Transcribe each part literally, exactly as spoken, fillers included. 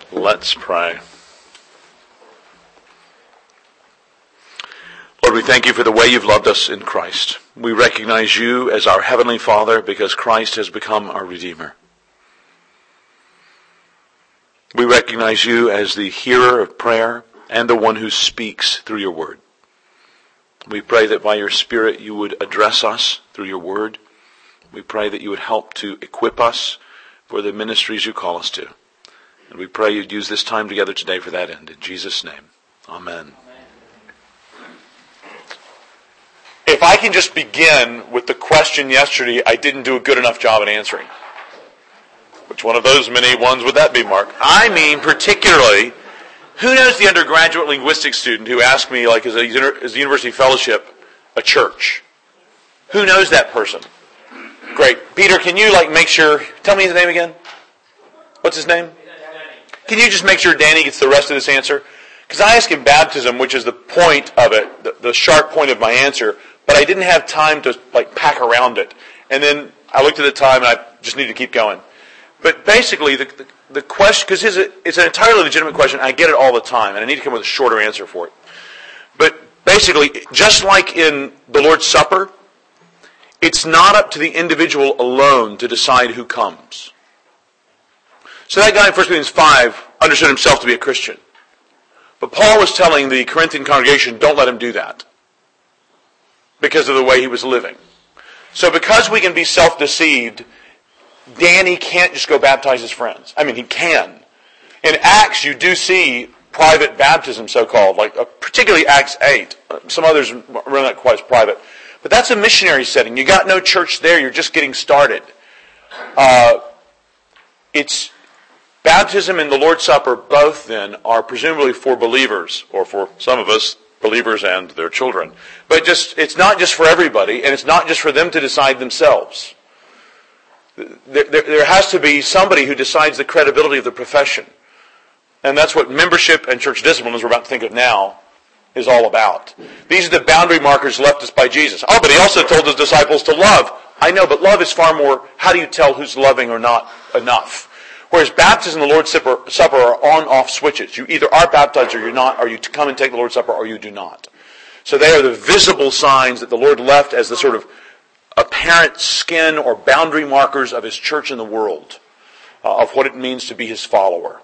Let's pray. Lord, we thank you for the way you've loved us in Christ. We recognize you as our Heavenly Father because Christ has become our Redeemer. We recognize you as the hearer of prayer and the one who speaks through your word. We pray that by your Spirit you would address us through your word. We pray that you would help to equip us for the ministries you call us to. And we pray you'd use this time together today for that end. In Jesus' name, amen. If I can just begin with the question yesterday I didn't do a good enough job at answering. Which one of those many ones would that be, Mark? I mean, particularly, who knows the undergraduate linguistics student who asked me, like, is a, is the university fellowship a church? Who knows that person? Great. Peter, can you, like, make sure, tell me his name again? What's his name? Can you just make sure Danny gets the rest of this answer? Because I asked him baptism, which is the point of it, the, the sharp point of my answer, but I didn't have time to like pack around it. And then I looked at the time and I just needed to keep going. But basically, the, the, the question, because it's, it's an entirely legitimate question, I get it all the time, and I need to come with a shorter answer for it. But basically, just like in the Lord's Supper, it's not up to the individual alone to decide who comes. So that guy in First Corinthians five understood himself to be a Christian. But Paul was telling the Corinthian congregation, don't let him do that. Because of the way he was living. So because we can be self-deceived, Danny can't just go baptize his friends. I mean, he can. In Acts, you do see private baptism, so-called, like uh, particularly Acts eight. Some others are not quite as private. But that's a missionary setting. You got no church there. You're just getting started. Uh, it's... Baptism and the Lord's Supper, both then, are presumably for believers, or for some of us, believers and their children. But just it's not just for everybody, and it's not just for them to decide themselves. There, there, there has to be somebody who decides the credibility of the profession. And that's what membership and church discipline, as we're about to think of now, is all about. These are the boundary markers left us by Jesus. Oh, but he also told his disciples to love. I know, but love is far more, how do you tell who's loving or not enough? Whereas baptism and the Lord's Supper are on-off switches. You either are baptized or you're not, or you come and take the Lord's Supper or you do not. So they are the visible signs that the Lord left as the sort of apparent skin or boundary markers of his church in the world, uh, of what it means to be his follower.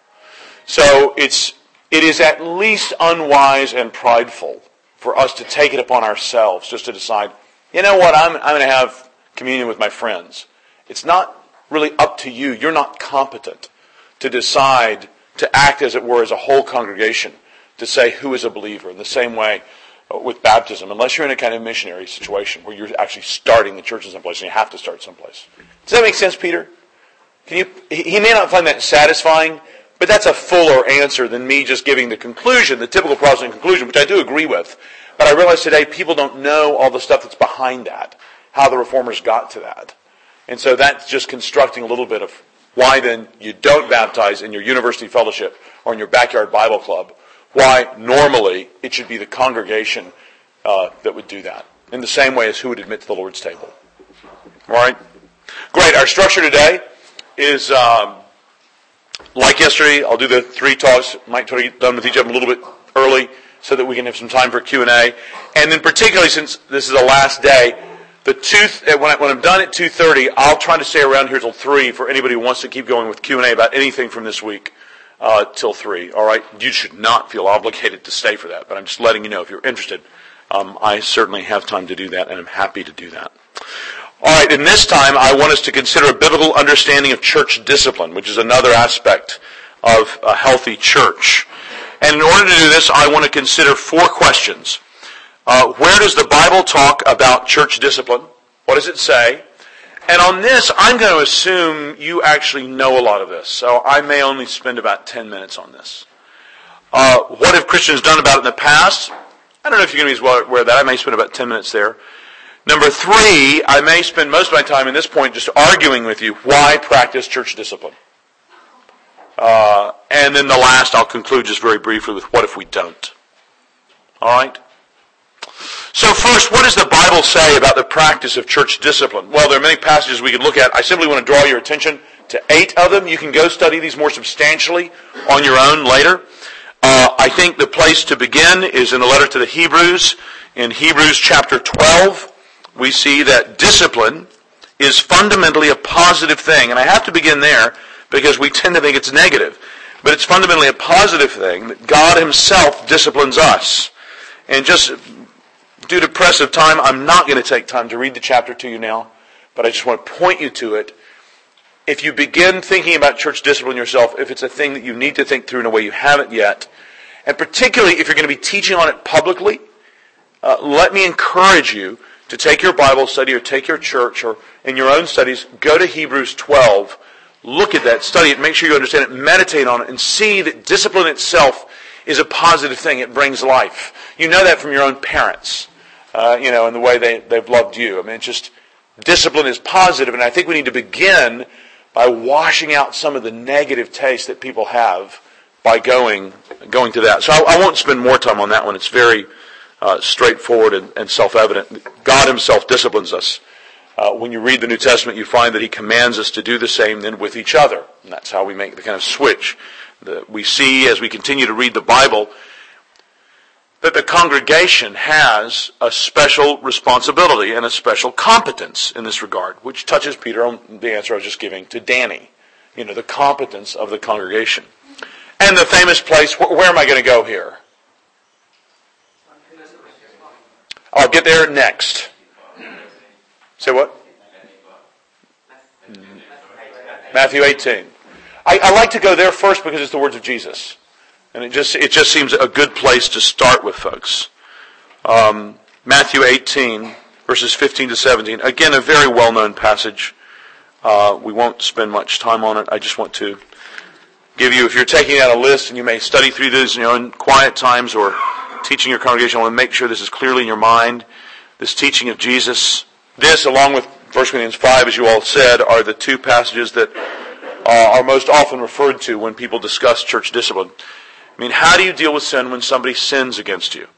So it's it is at least unwise and prideful for us to take it upon ourselves just to decide, you know what, I'm I'm going to have communion with my friends. It's not really up to you. You're not competent to decide to act, as it were, as a whole congregation, to say who is a believer. In the same way with baptism, unless you're in a kind of missionary situation where you're actually starting the church in some place and you have to start someplace. Does that make sense, Peter? Can you? He may not find that satisfying, but that's a fuller answer than me just giving the conclusion, the typical Protestant conclusion, which I do agree with. But I realize today people don't know all the stuff that's behind that, how the Reformers got to that. And so that's just constructing a little bit of why then you don't baptize in your university fellowship or in your backyard Bible club. Why normally it should be the congregation uh, that would do that. In the same way as who would admit to the Lord's table. All right? Great. Our structure today is, um, like yesterday, I'll do the three talks. Might try to get done with each of them a little bit early so that we can have some time for Q and A. And then particularly since this is the last day, The two, when, I, when I'm done at two thirty, I'll try to stay around here till three for anybody who wants to keep going with Q and A about anything from this week uh, till three. All right? You should not feel obligated to stay for that, but I'm just letting you know if you're interested. Um, I certainly have time to do that, and I'm happy to do that. All right, in this time, I want us to consider a biblical understanding of church discipline, which is another aspect of a healthy church. And in order to do this, I want to consider four questions. Uh, where does the Bible talk about church discipline? What does it say? And on this, I'm going to assume you actually know a lot of this, so I may only spend about ten minutes on this. Uh, what have Christians done about it in the past? I don't know if you're going to be as aware of that. I may spend about ten minutes there. Number three, I may spend most of my time at this point just arguing with you why practice church discipline. Uh, and then the last, I'll conclude just very briefly with what if we don't. All right? So first, what does the Bible say about the practice of church discipline? Well, there are many passages we could look at. I simply want to draw your attention to eight of them. You can go study these more substantially on your own later. Uh, I think the place to begin is in the letter to the Hebrews. In Hebrews chapter twelve, we see that discipline is fundamentally a positive thing. And I have to begin there because we tend to think it's negative. But it's fundamentally a positive thing that God Himself disciplines us. And just due to press of time, I'm not going to take time to read the chapter to you now, but I just want to point you to it. If you begin thinking about church discipline yourself, if it's a thing that you need to think through in a way you haven't yet, and particularly if you're going to be teaching on it publicly, uh, let me encourage you to take your Bible study or take your church or in your own studies, go to Hebrews twelve, look at that, study it, make sure you understand it, meditate on it, and see that discipline itself is a positive thing. It brings life. You know that from your own parents, uh, you know, and the way they, they've loved you. I mean, it's just, discipline is positive, and I think we need to begin by washing out some of the negative taste that people have by going going to that. So I, I won't spend more time on that one. It's very uh, straightforward and, and self-evident. God Himself disciplines us. Uh, when you read the New Testament, you find that He commands us to do the same then with each other. And that's how we make the kind of switch. The, we see as we continue to read the Bible that the congregation has a special responsibility and a special competence in this regard, which touches, Peter, on the answer I was just giving to Danny. You know, the competence of the congregation. And the famous place, wh- where am I going to go here? I'll get there next. Say what? Matthew eighteen. I, I like to go there first because it's the words of Jesus. And it just it just seems a good place to start with, folks. Um, Matthew eighteen, verses fifteen to seventeen. Again, a very well-known passage. Uh, we won't spend much time on it. I just want to give you, if you're taking out a list and you may study through this in your own quiet times or teaching your congregation, I want to make sure this is clearly in your mind. This teaching of Jesus. This, along with First Corinthians five, as you all said, are the two passages that uh, are most often referred to when people discuss church discipline. I mean, how do you deal with sin when somebody sins against you?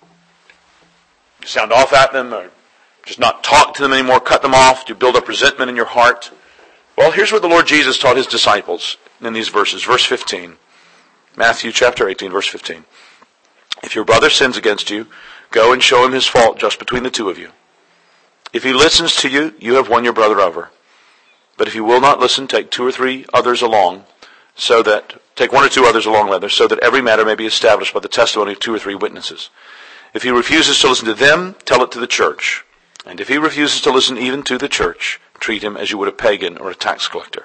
You sound off at them, or just not talk to them anymore, cut them off? Do you build up resentment in your heart? Well, here's what the Lord Jesus taught His disciples in these verses. Verse fifteen. Matthew chapter eighteen, verse fifteen. If your brother sins against you, go and show him his fault just between the two of you. If he listens to you, you have won your brother over. But if he will not listen, take two or three others along, so that, take one or two others along, rather, so that every matter may be established by the testimony of two or three witnesses. If he refuses to listen to them, tell it to the church. And if he refuses to listen even to the church, treat him as you would a pagan or a tax collector.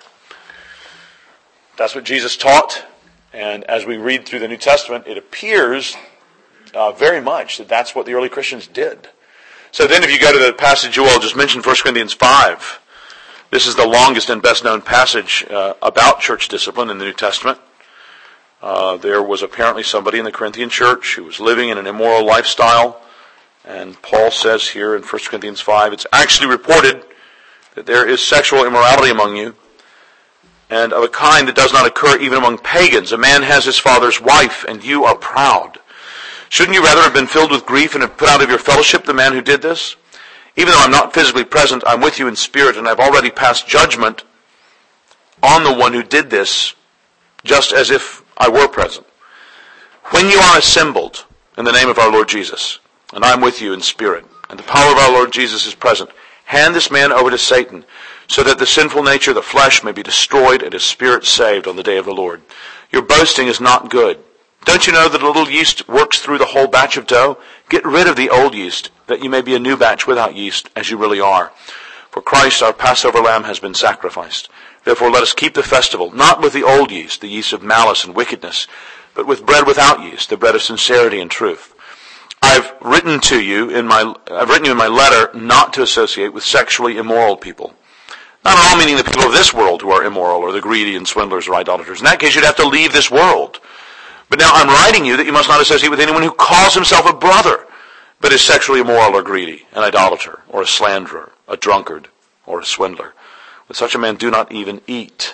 That's what Jesus taught. And as we read through the New Testament, it appears uh, very much that that's what the early Christians did. So then if you go to the passage you all just mentioned, First Corinthians five, this is the longest and best known passage uh, about church discipline in the New Testament. Uh, there was apparently somebody in the Corinthian church who was living in an immoral lifestyle. And Paul says here in First Corinthians five, it's actually reported that there is sexual immorality among you, and of a kind that does not occur even among pagans. A man has his father's wife, and you are proud. Shouldn't you rather have been filled with grief and have put out of your fellowship the man who did this? Even though I'm not physically present, I'm with you in spirit, and I've already passed judgment on the one who did this, just as if I were present. When you are assembled in the name of our Lord Jesus, and I'm with you in spirit, and the power of our Lord Jesus is present, hand this man over to Satan, so that the sinful nature of the flesh may be destroyed and his spirit saved on the day of the Lord. Your boasting is not good. Don't you know that a little yeast works through the whole batch of dough? Get rid of the old yeast, that you may be a new batch without yeast, as you really are. For Christ, our Passover lamb, has been sacrificed. Therefore let us keep the festival, not with the old yeast, the yeast of malice and wickedness, but with bread without yeast, the bread of sincerity and truth. I've written to you in my, I've written you in my letter not to associate with sexually immoral people. Not at all meaning the people of this world who are immoral, or the greedy and swindlers or idolaters. In that case, you'd have to leave this world. But now I'm writing you that you must not associate with anyone who calls himself a brother, but is sexually immoral or greedy, an idolater, or a slanderer, a drunkard, or a swindler. With such a man do not even eat.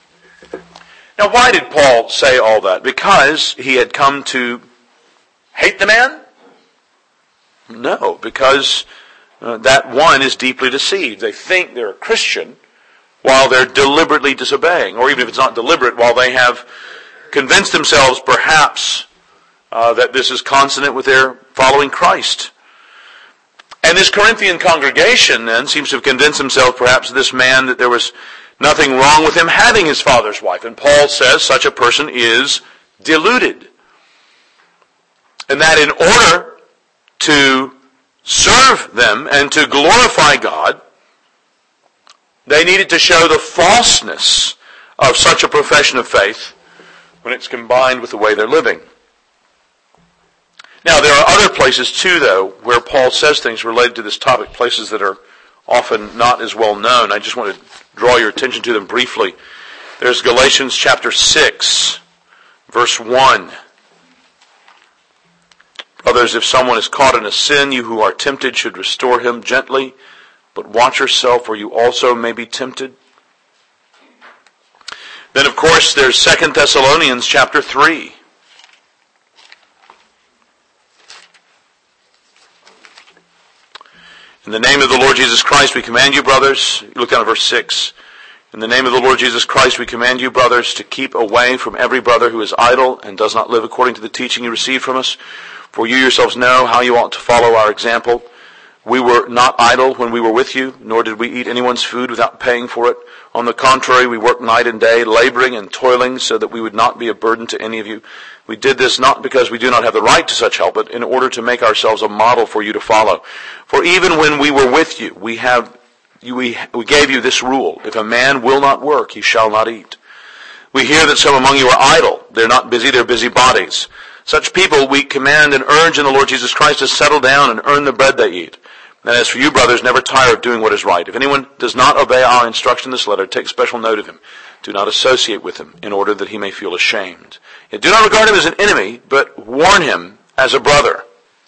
Now why did Paul say all that? Because he had come to hate the man? No, because uh, that one is deeply deceived. They think they're a Christian while they're deliberately disobeying, or even if it's not deliberate, while they have convinced themselves perhaps uh, that this is consonant with their following Christ. And this Corinthian congregation then seems to have convinced themselves perhaps this man that there was nothing wrong with him having his father's wife. And Paul says such a person is deluded. And that in order to serve them and to glorify God, they needed to show the falseness of such a profession of faith when it's combined with the way they're living. Now, there are other places too, though, where Paul says things related to this topic, places that are often not as well known. I just want to draw your attention to them briefly. There's Galatians chapter six, verse one. Brothers, if someone is caught in a sin, you who are tempted should restore him gently, but watch yourself, or you also may be tempted. Then, of course, there's Second Thessalonians chapter three. In the name of the Lord Jesus Christ, we command you, brothers, look down at verse six. In the name of the Lord Jesus Christ, we command you, brothers, to keep away from every brother who is idle and does not live according to the teaching you received from us. For you yourselves know how you ought to follow our example. We were not idle when we were with you, nor did we eat anyone's food without paying for it. On the contrary, we worked night and day, laboring and toiling, so that we would not be a burden to any of you. We did this not because we do not have the right to such help, but in order to make ourselves a model for you to follow. For even when we were with you, we have we, we gave you this rule: if a man will not work, he shall not eat. We hear that some among you are idle. They're not busy, they're busy bodies. Such people we command and urge in the Lord Jesus Christ to settle down and earn the bread they eat. And as for you, brothers, never tire of doing what is right. If anyone does not obey our instruction in this letter, take special note of him. Do not associate with him, in order that he may feel ashamed. Yet do not regard him as an enemy, but warn him as a brother.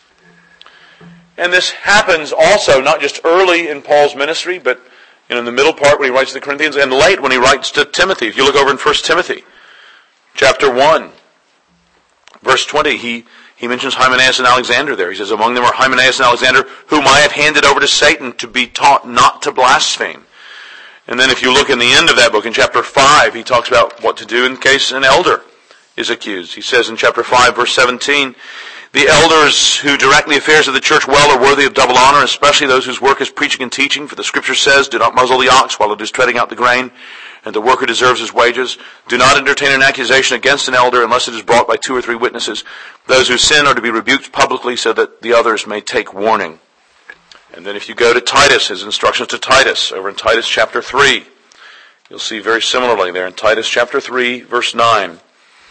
And this happens also not just early in Paul's ministry, but in the middle part when he writes to the Corinthians, and late when he writes to Timothy. If you look over in First Timothy, chapter one, verse twenty, he He mentions Hymenaeus and Alexander there. He says, among them are Hymenaeus and Alexander, whom I have handed over to Satan to be taught not to blaspheme. And then if you look in the end of that book, in chapter five, he talks about what to do in case an elder is accused. He says in chapter five, verse seventeen, the elders who direct the affairs of the church well are worthy of double honor, especially those whose work is preaching and teaching. For the scripture says, do not muzzle the ox while it is treading out the grain, and the worker deserves his wages. Do not entertain an accusation against an elder unless it is brought by two or three witnesses. Those who sin are to be rebuked publicly so that the others may take warning. And then if you go to Titus, his instructions to Titus, over in Titus chapter three, you'll see very similarly there in Titus chapter three, verse nine.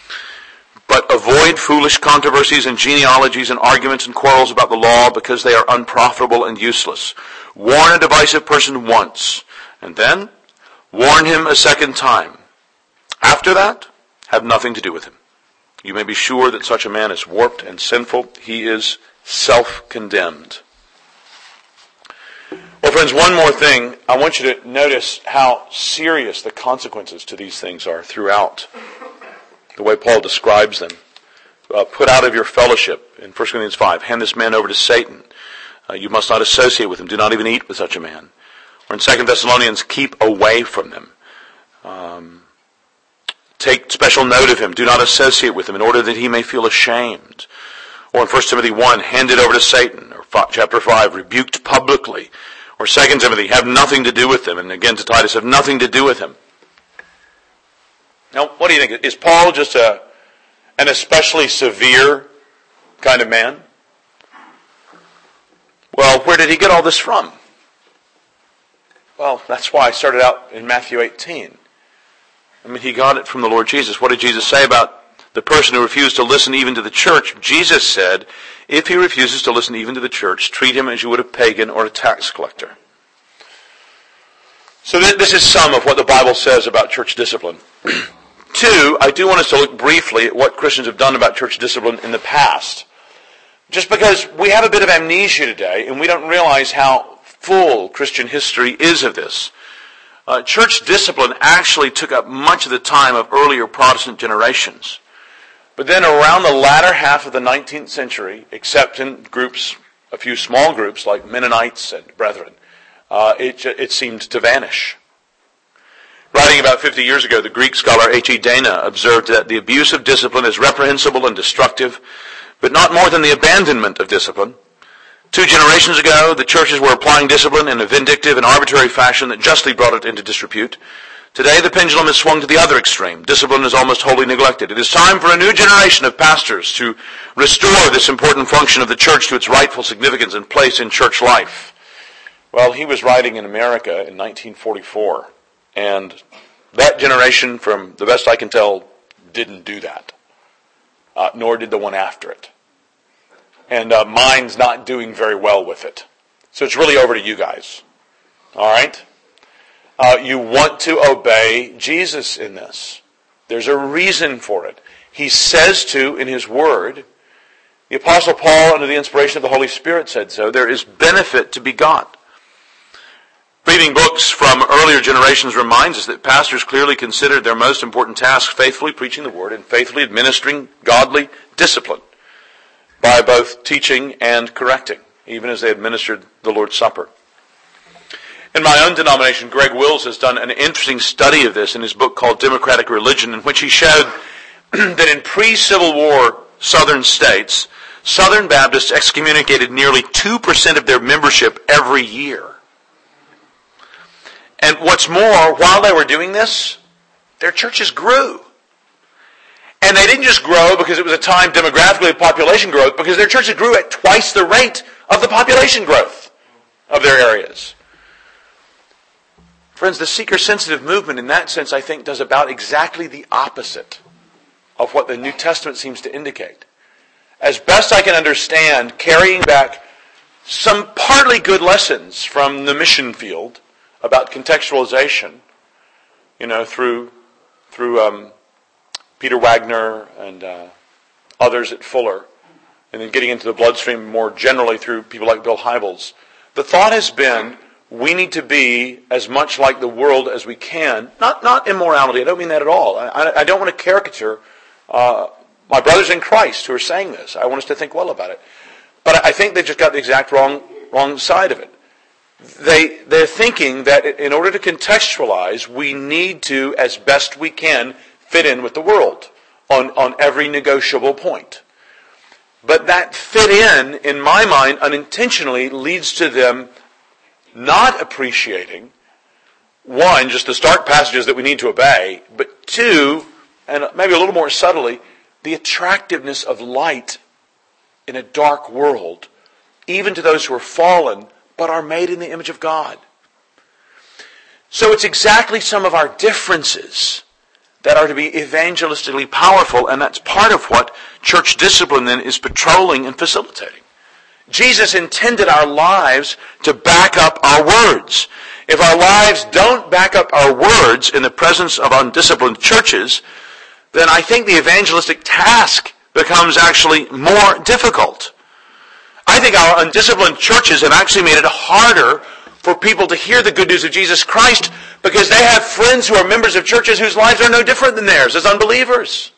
But avoid foolish controversies and genealogies and arguments and quarrels about the law, because they are unprofitable and useless. Warn a divisive person once, and then warn him a second time. After that, have nothing to do with him. You may be sure that such a man is warped and sinful. He is self-condemned. Well, friends, one more thing. I want you to notice how serious the consequences to these things are throughout the way Paul describes them. Uh, put out of your fellowship in First Corinthians five. Hand this man over to Satan. Uh, you must not associate with him. Do not even eat with such a man. Or in Second Thessalonians, keep away from them. Um, take special note of him. Do not associate with him in order that he may feel ashamed. Or in First Timothy one, hand it over to Satan. Or five, chapter five, rebuked publicly. Or Second Timothy, have nothing to do with them. And again to Titus, have nothing to do with him. Now, what do you think? Is Paul just a an especially severe kind of man? Well, where did he get all this from? Well, that's why I started out in Matthew eighteen. I mean, he got it from the Lord Jesus. What did Jesus say about the person who refused to listen even to the church? Jesus said, if he refuses to listen even to the church, treat him as you would a pagan or a tax collector. So this is some of what the Bible says about church discipline. Two, I do want us to look briefly at what Christians have done about church discipline in the past. Just because we have a bit of amnesia today, and we don't realize how full Christian history is of this. Uh, church discipline actually took up much of the time of earlier Protestant generations. But then around the latter half of the nineteenth century, except in groups, a few small groups like Mennonites and Brethren, uh, it, it seemed to vanish. Writing about fifty years ago, the Greek scholar H E Dana observed that the abuse of discipline is reprehensible and destructive, but not more than the abandonment of discipline. Two generations ago, the churches were applying discipline in a vindictive and arbitrary fashion that justly brought it into disrepute. Today, the pendulum has swung to the other extreme. Discipline is almost wholly neglected. It is time for a new generation of pastors to restore this important function of the church to its rightful significance and place in church life. Well, he was writing in America in nineteen forty-four, and that generation, from the best I can tell, didn't do that, uh, nor did the one after it. And uh, mine's not doing very well with it. So it's really over to you guys. All right? Uh, you want to obey Jesus in this. There's a reason for it. He says to in his word, the Apostle Paul, under the inspiration of the Holy Spirit, said so, there is benefit to be got. Reading books from earlier generations reminds us that pastors clearly considered their most important task faithfully preaching the word and faithfully administering godly discipline by both teaching and correcting, even as they administered the Lord's Supper. In my own denomination, Greg Wills has done an interesting study of this in his book called Democratic Religion, in which he showed that in pre-Civil War Southern states, Southern Baptists excommunicated nearly two percent of their membership every year. And what's more, while they were doing this, their churches grew. And they didn't just grow because it was a time demographically of population growth, because their churches grew at twice the rate of the population growth of their areas. Friends, the seeker-sensitive movement in that sense, I think, does about exactly the opposite of what the New Testament seems to indicate. As best I can understand, carrying back some partly good lessons from the mission field about contextualization, you know, through through um, Peter Wagner and uh, others at Fuller, and then getting into the bloodstream more generally through people like Bill Hybels. The thought has been, we need to be as much like the world as we can. Not not immorality, I don't mean that at all. I, I don't want to caricature uh, my brothers in Christ who are saying this. I want us to think well about it. But I think they just got the exact wrong wrong side of it. They, they're thinking that in order to contextualize, we need to, as best we can, fit in with the world on, on every negotiable point. But that fit in, in my mind, unintentionally leads to them not appreciating, one, just the stark passages that we need to obey, but two, and maybe a little more subtly, the attractiveness of light in a dark world, even to those who are fallen, but are made in the image of God. So it's exactly some of our differences that are to be evangelistically powerful, and that's part of what church discipline then is patrolling and facilitating. Jesus intended our lives to back up our words. If our lives don't back up our words in the presence of undisciplined churches, then I think the evangelistic task becomes actually more difficult. I think our undisciplined churches have actually made it harder for people to hear the good news of Jesus Christ because they have friends who are members of churches whose lives are no different than theirs as unbelievers.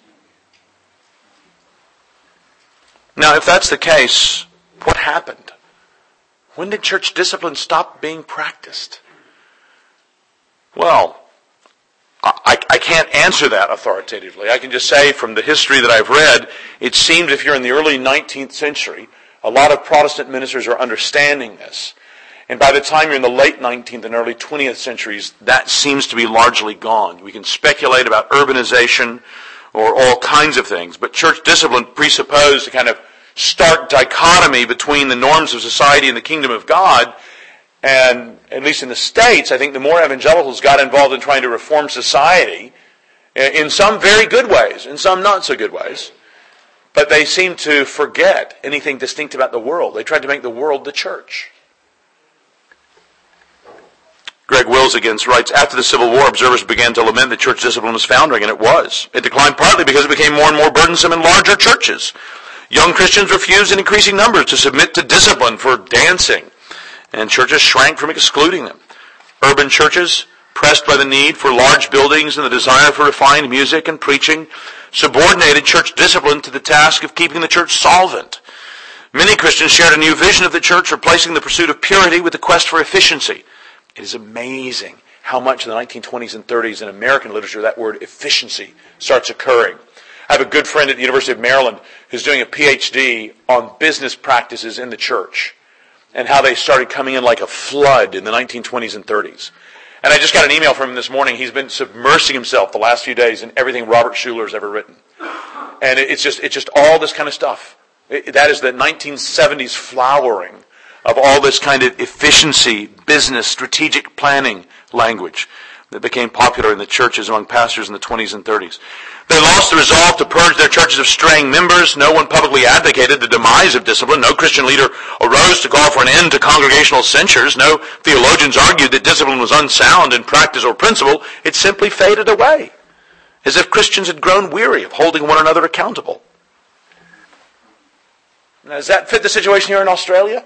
Now, if that's the case, what happened? When did church discipline stop being practiced? Well, I, I can't answer that authoritatively. I can just say from the history that I've read, it seemed if you're in the early nineteenth century, a lot of Protestant ministers are understanding this. And by the time you're in the late nineteenth and early twentieth centuries, that seems to be largely gone. We can speculate about urbanization or all kinds of things, but church discipline presupposed a kind of stark dichotomy between the norms of society and the kingdom of God. And at least in the States, I think the more evangelicals got involved in trying to reform society, in some very good ways, in some not so good ways, but they seemed to forget anything distinct about the world. They tried to make the world the church. Greg Wills again writes, after the Civil War, observers began to lament that church discipline was foundering, and it was. It declined partly because it became more and more burdensome in larger churches. Young Christians refused in increasing numbers to submit to discipline for dancing, and churches shrank from excluding them. Urban churches, pressed by the need for large buildings and the desire for refined music and preaching, subordinated church discipline to the task of keeping the church solvent. Many Christians shared a new vision of the church, replacing the pursuit of purity with the quest for efficiency. It is amazing how much in the nineteen twenties and thirties in American literature that word efficiency starts occurring. I have a good friend at the University of Maryland who's doing a P H D on business practices in the church and how they started coming in like a flood in the nineteen twenties and thirties. And I just got an email from him this morning. He's been submersing himself the last few days in everything Robert Schuller's ever written. And it's just it's just all this kind of stuff. It, that is the nineteen seventies flowering of all this kind of efficiency, business, strategic planning language that became popular in the churches among pastors in the twenties and thirties. They lost the resolve to purge their churches of straying members. No one publicly advocated the demise of discipline. No Christian leader arose to call for an end to congregational censures. No theologians argued that discipline was unsound in practice or principle. It simply faded away, as if Christians had grown weary of holding one another accountable. Now, does that fit the situation here in Australia?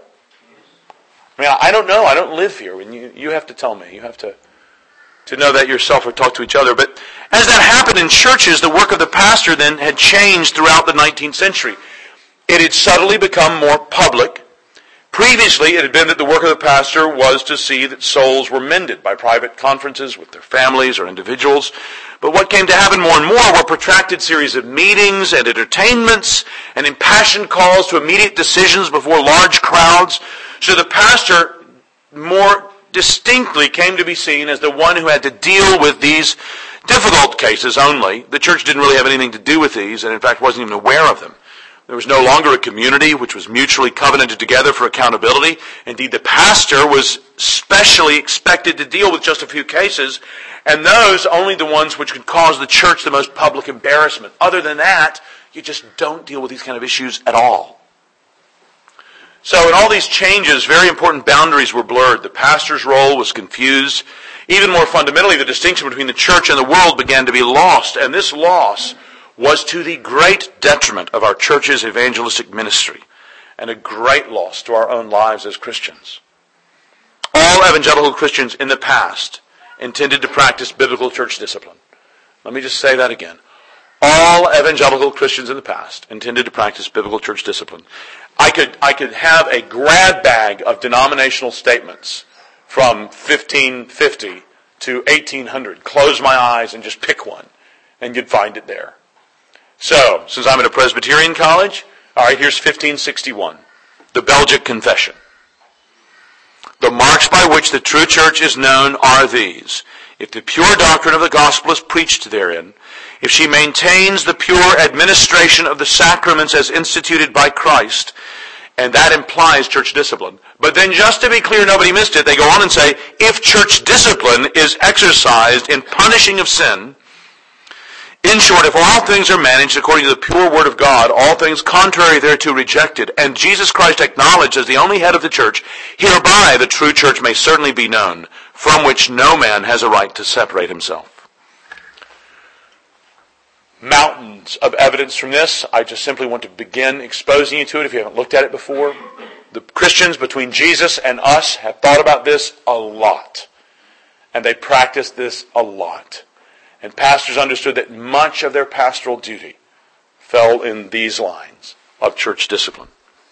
I mean, I don't know. I don't live here. And you, you have to tell me. You have to, to know that yourself or talk to each other. But as that happened in churches, the work of the pastor then had changed throughout the nineteenth century. It had subtly become more public. Previously, it had been that the work of the pastor was to see that souls were mended by private conferences with their families or individuals. But what came to happen more and more were protracted series of meetings and entertainments and impassioned calls to immediate decisions before large crowds. So the pastor more distinctly came to be seen as the one who had to deal with these difficult cases only. The church didn't really have anything to do with these, and in fact wasn't even aware of them. There was no longer a community which was mutually covenanted together for accountability. Indeed, the pastor was specially expected to deal with just a few cases, and those only the ones which could cause the church the most public embarrassment. Other than that, you just don't deal with these kind of issues at all. So in all these changes, very important boundaries were blurred. The pastor's role was confused. Even more fundamentally, the distinction between the church and the world began to be lost, and this loss was to the great detriment of our church's evangelistic ministry and a great loss to our own lives as Christians. All evangelical Christians in the past intended to practice biblical church discipline. Let me just say that again. All evangelical Christians in the past intended to practice biblical church discipline. I could, I could have a grab bag of denominational statements from fifteen fifty to eighteen hundred, close my eyes and just pick one, and you'd find it there. So, since I'm at a Presbyterian college, all right, here's fifteen sixty-one, the Belgic Confession. The marks by which the true church is known are these. If the pure doctrine of the gospel is preached therein, if she maintains the pure administration of the sacraments as instituted by Christ, and that implies church discipline. But then just to be clear, nobody missed it, they go on and say, if church discipline is exercised in punishing of sin, in short, if all things are managed according to the pure word of God, all things contrary thereto rejected, and Jesus Christ acknowledged as the only head of the church, hereby the true church may certainly be known, from which no man has a right to separate himself. Mountains of evidence from this. I just simply want to begin exposing you to it if you haven't looked at it before. The Christians between Jesus and us have thought about this a lot, and they practice this a lot. And pastors understood that much of their pastoral duty fell in these lines of church discipline.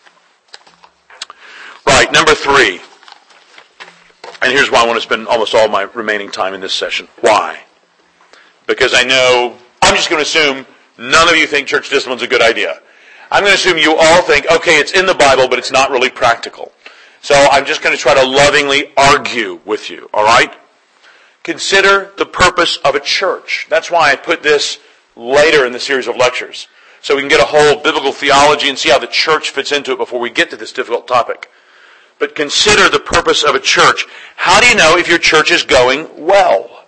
Right, number three. And here's why I want to spend almost all my remaining time in this session. Why? Because I know, I'm just going to assume none of you think church discipline is a good idea. I'm going to assume you all think, okay, it's in the Bible, but it's not really practical. So I'm just going to try to lovingly argue with you, all right? Consider the purpose of a church. That's why I put this later in the series of lectures, so we can get a whole biblical theology and see how the church fits into it before we get to this difficult topic. But consider the purpose of a church. How do you know if your church is going well?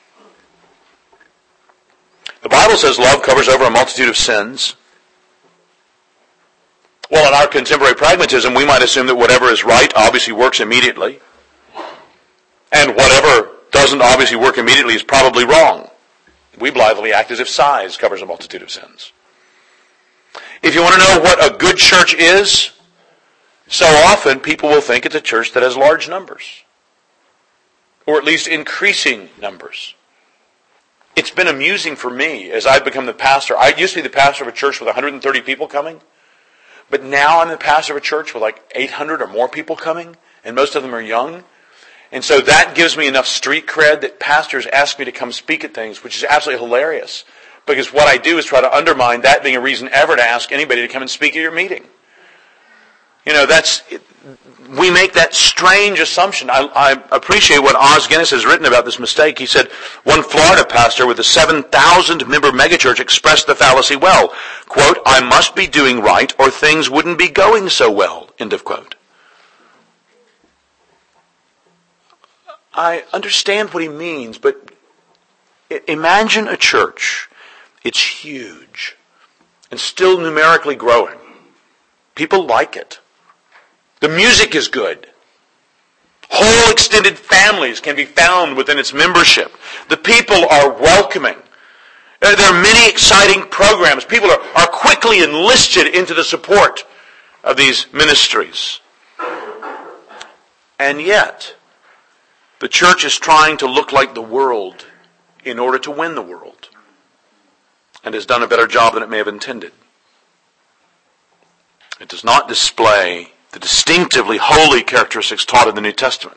The Bible says love covers over a multitude of sins. Well, in our contemporary pragmatism, we might assume that whatever is right obviously works immediately, and whatever doesn't obviously work immediately is probably wrong. We blithely act as if size covers a multitude of sins. If you want to know what a good church is, so often people will think it's a church that has large numbers, or at least increasing numbers. It's been amusing for me as I've become the pastor. I used to be the pastor of a church with one hundred thirty people coming, but now I'm the pastor of a church with like eight hundred or more people coming, and most of them are young. And so that gives me enough street cred that pastors ask me to come speak at things, which is absolutely hilarious. Because what I do is try to undermine that being a reason ever to ask anybody to come and speak at your meeting. You know, that's, we make that strange assumption. I, I appreciate what Os Guinness has written about this mistake. He said, one Florida pastor with a seven thousand member megachurch expressed the fallacy well. Quote, I must be doing right or things wouldn't be going so well. End of quote. I understand what he means, but imagine a church. It's huge and still numerically growing. People like it. The music is good. Whole extended families can be found within its membership. The people are welcoming. There are many exciting programs. People are, are quickly enlisted into the support of these ministries. And yet, the church is trying to look like the world in order to win the world, and has done a better job than it may have intended. It does not display the distinctively holy characteristics taught in the New Testament.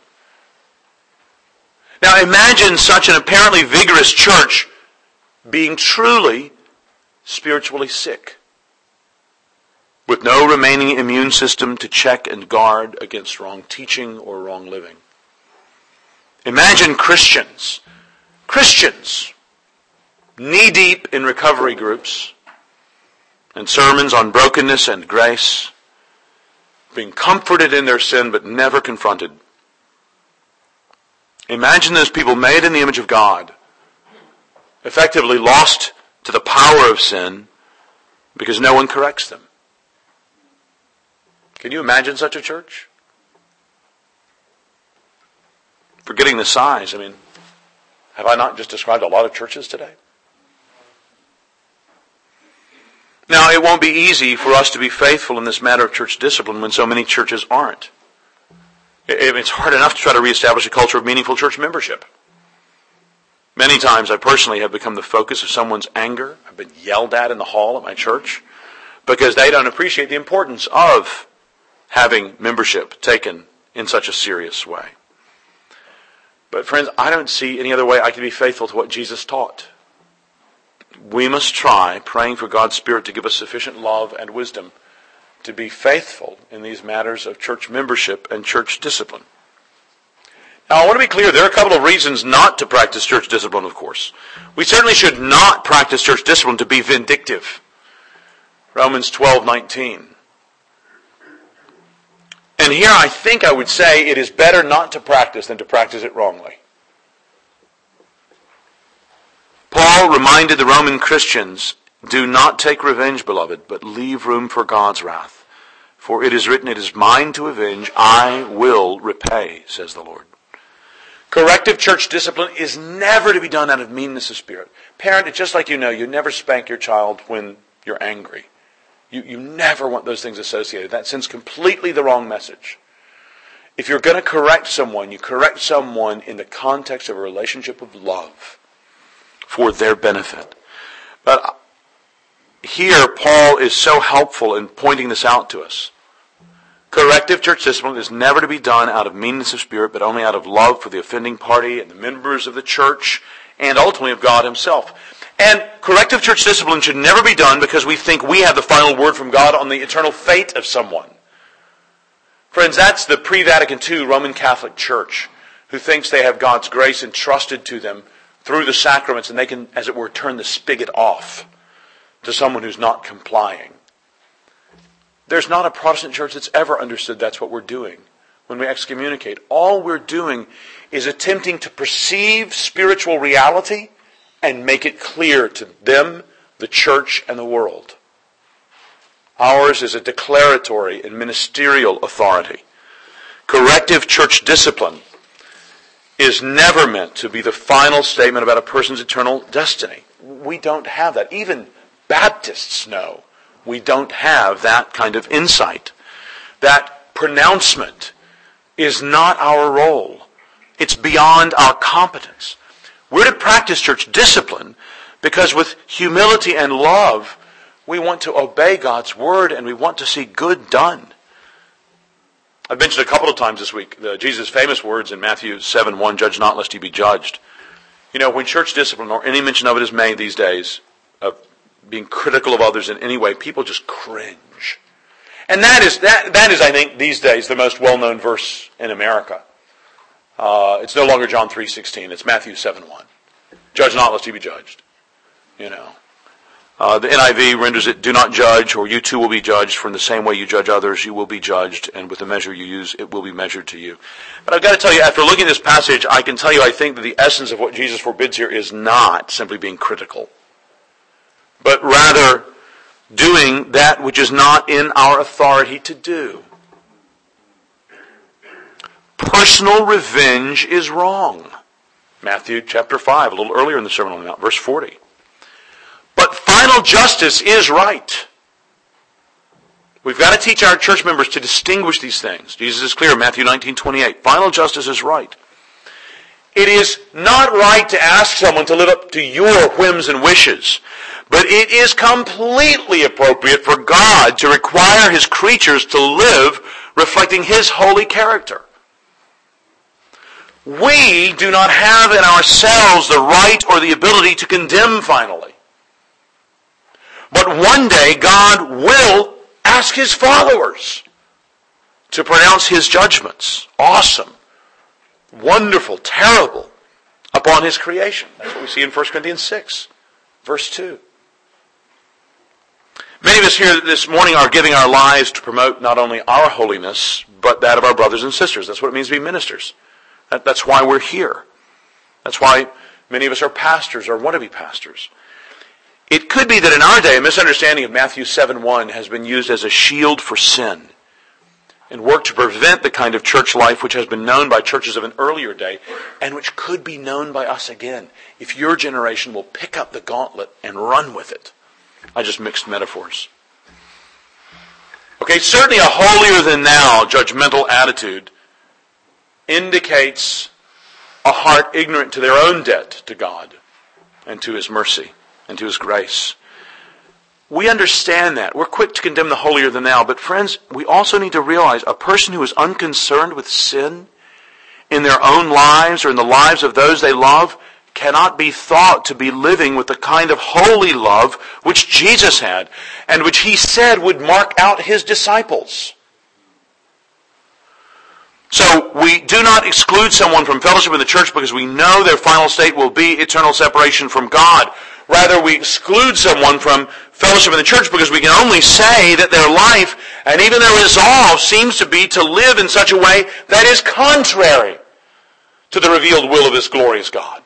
Now imagine such an apparently vigorous church being truly spiritually sick, with no remaining immune system to check and guard against wrong teaching or wrong living. Imagine Christians, Christians, knee-deep in recovery groups and sermons on brokenness and grace, being comforted in their sin but never confronted. Imagine those people made in the image of God, effectively lost to the power of sin because no one corrects them. Can you imagine such a church? Forgetting the size, I mean, have I not just described a lot of churches today? Now, it won't be easy for us to be faithful in this matter of church discipline when so many churches aren't. It's hard enough to try to reestablish a culture of meaningful church membership. Many times I personally have become the focus of someone's anger. I've been yelled at in the hall at my church because they don't appreciate the importance of having membership taken in such a serious way. But friends, I don't see any other way I can be faithful to what Jesus taught. We must try praying for God's Spirit to give us sufficient love and wisdom to be faithful in these matters of church membership and church discipline. Now, I want to be clear, there are a couple of reasons not to practice church discipline, of course. We certainly should not practice church discipline to be vindictive. Romans twelve nineteen. And here I think I would say it is better not to practice than to practice it wrongly. Paul reminded the Roman Christians, do not take revenge, beloved, but leave room for God's wrath. For it is written, it is mine to avenge, I will repay, says the Lord. Corrective church discipline is never to be done out of meanness of spirit. Parent, it's just like you know, you never spank your child when you're angry. You, you never want those things associated. That sends completely the wrong message. If you're going to correct someone, you correct someone in the context of a relationship of love for their benefit. But here, Paul is so helpful in pointing this out to us. Corrective church discipline is never to be done out of meanness of spirit, but only out of love for the offending party and the members of the church, and ultimately of God himself. And corrective church discipline should never be done because we think we have the final word from God on the eternal fate of someone. Friends, that's the pre-Vatican two Roman Catholic Church, who thinks they have God's grace entrusted to them through the sacraments, and they can, as it were, turn the spigot off to someone who's not complying. There's not a Protestant church that's ever understood that's what we're doing when we excommunicate. All we're doing is attempting to perceive spiritual reality and make it clear to them, the church, and the world. Ours is a declaratory and ministerial authority. Corrective church discipline is never meant to be the final statement about a person's eternal destiny. We don't have that. Even Baptists know we don't have that kind of insight. That pronouncement is not our role. It's beyond our competence. We're to practice church discipline because with humility and love, we want to obey God's word and we want to see good done. I've mentioned a couple of times this week the, Jesus' famous words in Matthew seven one, judge not lest you be judged. You know, when church discipline or any mention of it is made these days, of being critical of others in any way, people just cringe. And that is, that, that is, I think, these days the most well-known verse in America. Uh, it's no longer John three sixteen, it's Matthew seven one. Judge not lest you be judged. You know. Uh, the N I V renders it, do not judge, or you too will be judged, for in the same way you judge others, you will be judged, and with the measure you use, it will be measured to you. But I've got to tell you, after looking at this passage, I can tell you I think that the essence of what Jesus forbids here is not simply being critical, but rather doing that which is not in our authority to do. Personal revenge is wrong. Matthew chapter five, a little earlier in the Sermon on the Mount, verse forty. But final justice is right. We've got to teach our church members to distinguish these things. Jesus is clear, Matthew nineteen twenty-eight. Final justice is right. It is not right to ask someone to live up to your whims and wishes, but it is completely appropriate for God to require His creatures to live reflecting His holy character. We do not have in ourselves the right or the ability to condemn finally. But one day God will ask His followers to pronounce His judgments. Awesome, wonderful, terrible upon His creation. That's what we see in First Corinthians six, verse two. Many of us here this morning are giving our lives to promote not only our holiness, but that of our brothers and sisters. That's what it means to be ministers. That, that's why we're here. That's why many of us are pastors or want to be pastors. It could be that in our day, a misunderstanding of Matthew seven one has been used as a shield for sin and worked to prevent the kind of church life which has been known by churches of an earlier day and which could be known by us again if your generation will pick up the gauntlet and run with it. I just mixed metaphors. Okay, certainly a holier-than-thou judgmental attitude indicates a heart ignorant to their own debt to God and to His mercy and to His grace. We understand that. We're quick to condemn the holier-than-thou, but friends, we also need to realize a person who is unconcerned with sin in their own lives or in the lives of those they love cannot be thought to be living with the kind of holy love which Jesus had and which He said would mark out His disciples. So we do not exclude someone from fellowship in the church because we know their final state will be eternal separation from God. Rather, we exclude someone from fellowship in the church because we can only say that their life and even their resolve seems to be to live in such a way that is contrary to the revealed will of this glorious God.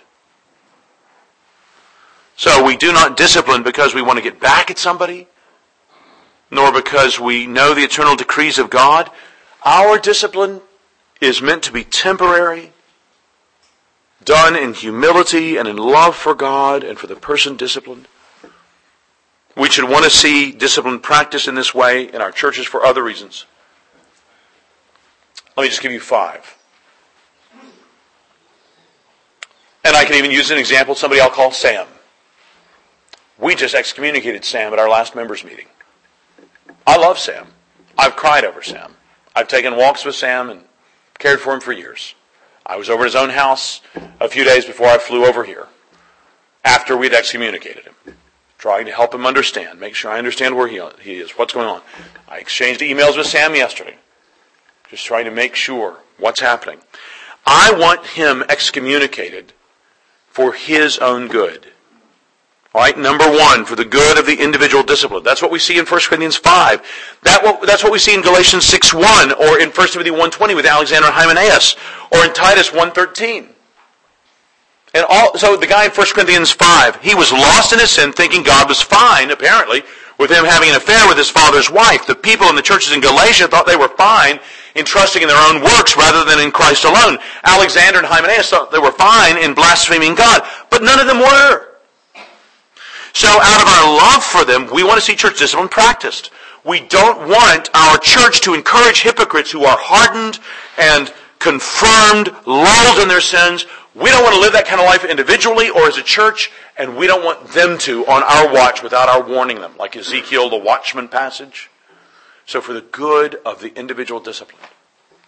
So we do not discipline because we want to get back at somebody, nor because we know the eternal decrees of God. Our discipline is meant to be temporary, done in humility and in love for God and for the person disciplined. We should want to see discipline practiced in this way in our churches for other reasons. Let me just give you five. And I can even use an example, somebody I'll call Sam. We just excommunicated Sam at our last members meeting. I love Sam. I've cried over Sam. I've taken walks with Sam and cared for him for years. I was over at his own house a few days before I flew over here, after we'd excommunicated him, trying to help him understand, make sure I understand where he, he is, what's going on. I exchanged emails with Sam yesterday, just trying to make sure what's happening. I want him excommunicated for his own good. All right, number one, for the good of the individual discipline. That's what we see in First Corinthians five. That what, that's what we see in Galatians six one, or in First Timothy one twenty with Alexander and Hymenaeus, or in Titus one thirteen. And all, so the guy in First Corinthians five, he was lost in his sin, thinking God was fine, apparently, with him having an affair with his father's wife. The people in the churches in Galatia thought they were fine in trusting in their own works rather than in Christ alone. Alexander and Hymenaeus thought they were fine in blaspheming God, but none of them were. So out of our love for them, we want to see church discipline practiced. We don't want our church to encourage hypocrites who are hardened and confirmed, lulled in their sins. We don't want to live that kind of life individually or as a church, and we don't want them to on our watch without our warning them, like Ezekiel, the watchman passage. So for the good of the individual discipline,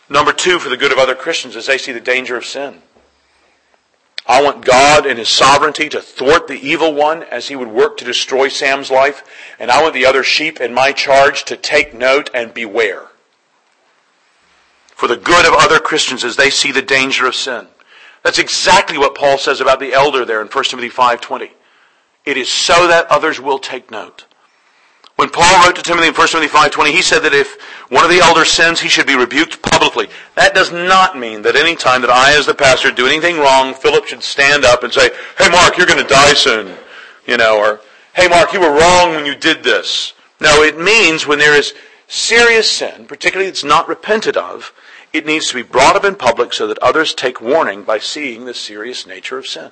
Number two, for the good of other Christians, as they see the danger of sin. I want God in His sovereignty to thwart the evil one as he would work to destroy Sam's life. And I want the other sheep in my charge to take note and beware. For the good of other Christians as they see the danger of sin. That's exactly what Paul says about the elder there in First Timothy five twenty. It is so that others will take note. When Paul wrote to Timothy in First Timothy five twenty, he said that if one of the elders sins, he should be rebuked publicly. That does not mean that any time that I, as the pastor, do anything wrong, Philip should stand up and say, "Hey, Mark, you're going to die soon," you know, or "Hey, Mark, you were wrong when you did this." No, it means when there is serious sin, particularly it's not repented of, it needs to be brought up in public so that others take warning by seeing the serious nature of sin.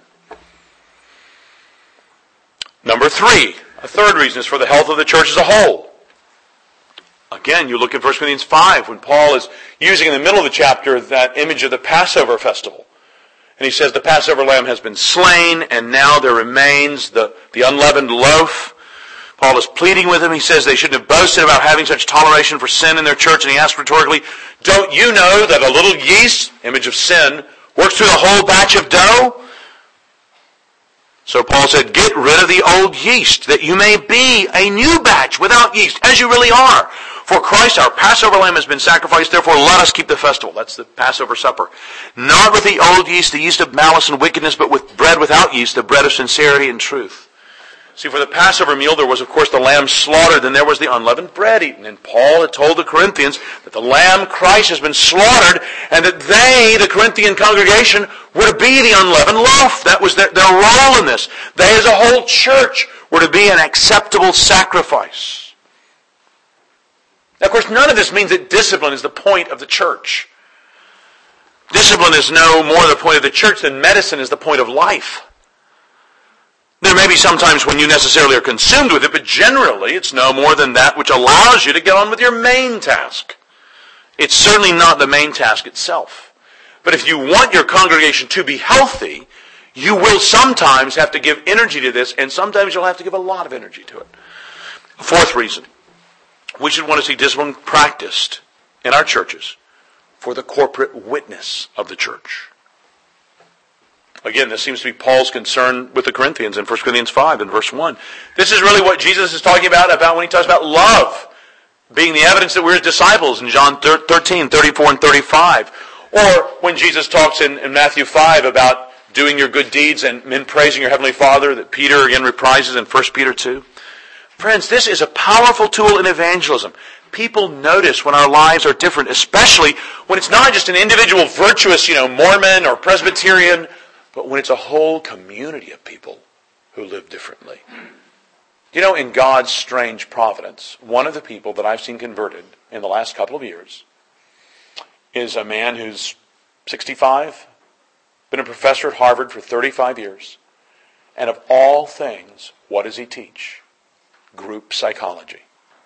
Number three, a third reason is for the health of the church as a whole. Again, you look at First Corinthians five when Paul is using in the middle of the chapter that image of the Passover festival. And he says the Passover lamb has been slain and now there remains the, the unleavened loaf. Paul is pleading with him. He says they shouldn't have boasted about having such toleration for sin in their church. And he asks rhetorically, don't you know that a little yeast, image of sin, works through the whole batch of dough? So Paul said, get rid of the old yeast, that you may be a new batch without yeast, as you really are. For Christ, our Passover lamb, has been sacrificed, therefore let us keep the festival. That's the Passover supper. Not with the old yeast, the yeast of malice and wickedness, but with bread without yeast, the bread of sincerity and truth. See, for the Passover meal, there was, of course, the lamb slaughtered, and there was the unleavened bread eaten. And Paul had told the Corinthians that the lamb, Christ, has been slaughtered, and that they, the Corinthian congregation, were to be the unleavened loaf. That was their, their role in this. They, as a whole church, were to be an acceptable sacrifice. Now, of course, none of this means that discipline is the point of the church. Discipline is no more the point of the church than medicine is the point of life. There may be some times when you necessarily are consumed with it, but generally it's no more than that which allows you to get on with your main task. It's certainly not the main task itself. But if you want your congregation to be healthy, you will sometimes have to give energy to this, and sometimes you'll have to give a lot of energy to it. Fourth reason, we should want to see discipline practiced in our churches for the corporate witness of the church. Again, this seems to be Paul's concern with the Corinthians in First Corinthians five and verse one. This is really what Jesus is talking about, about when he talks about love being the evidence that we're his disciples in John thirteen, thirty-four and thirty-five. Or when Jesus talks in, in Matthew five about doing your good deeds and men praising your heavenly Father, that Peter again reprises in First Peter two. Friends, this is a powerful tool in evangelism. People notice when our lives are different, especially when it's not just an individual virtuous, you know, Mormon or Presbyterian, but when it's a whole community of people who live differently. You know, in God's strange providence, one of the people that I've seen converted in the last couple of years is a man who's sixty-five, been a professor at Harvard for thirty-five years, and of all things, what does he teach? Group psychology.